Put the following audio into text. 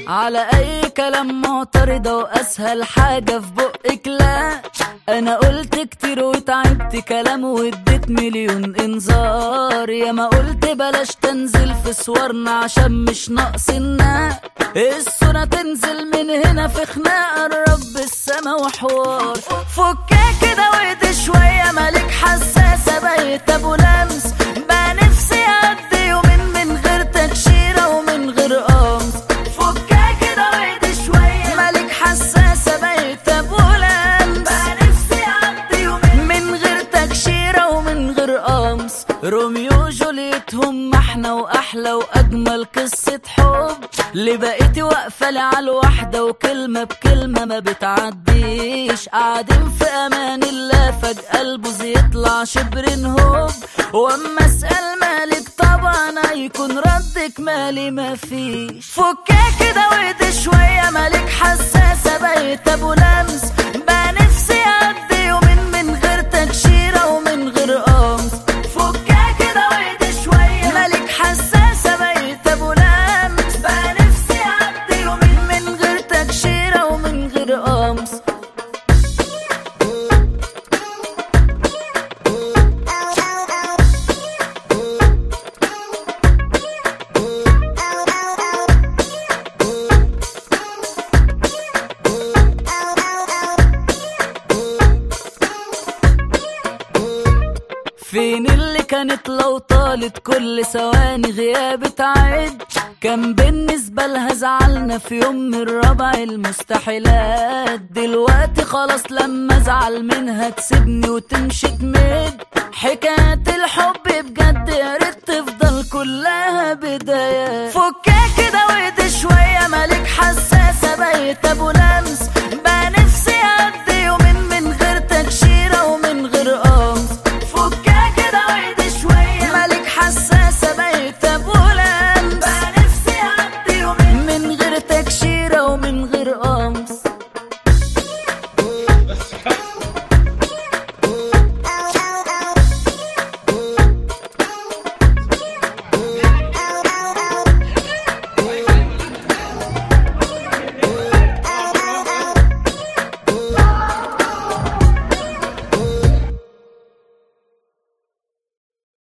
على اي كلام معترضة واسهل حاجة في بقك لا. انا قلت كتير وتعبت كلام واديت مليون انذار. يا ما قلت بلاش تنزل في صورنا عشان مش ناقصنا الصورة تنزل من هنا في خناقة الرب السما وحوار. فكها كده واهدي شوية مالك حساسة بقيت ابو لمس. بقى نفسي اقضي يومين من غير تكشيرة ومن غير قمص. فكها كده واهدي شوية مالك حساسة بقيت ابو لمس. بقى نفسي اقضي يومين من غير تكشيرة ومن غير قمص. روميو وجولييت هم احنا واحلى واجمل قصة حب. اللي بقيتي واقفة لي على الواحدة وكلمة بكلمة ما بتعديش. قاعدين في امان الله فجأة البوز يطلع شبر هوب. واما اسأل مالك طبعا هيكون ردك مالي مفيش. فكها كده واهدي شوية مالك حساسة بقيت ابو لمس. بقى نفسي اقضي يومين من غير تكشيرة ومن غير قمص. فكها كده واهدي شوية مالك حساسة بقيت ابو لمس. بقى نفسي اقضي يومين من غير تكشيرة ومن غير قمص. فين اللي كانت لو طالت كل ثواني غياب تعد؟ كان بالنسبة لها زعلنا في يوم من ربع المستحيلات. دلوقتي خلاص لما ازعل منها تسيبني وتمشي تمد. حكاية الحب بجد يا ريت تفضل كلها بدايات. فكها كده واهدي شوية مالك حساسة بقيت ابو لمس. بقى نفسي اقضي يومين من غير تكشيرة ومن غير قمص.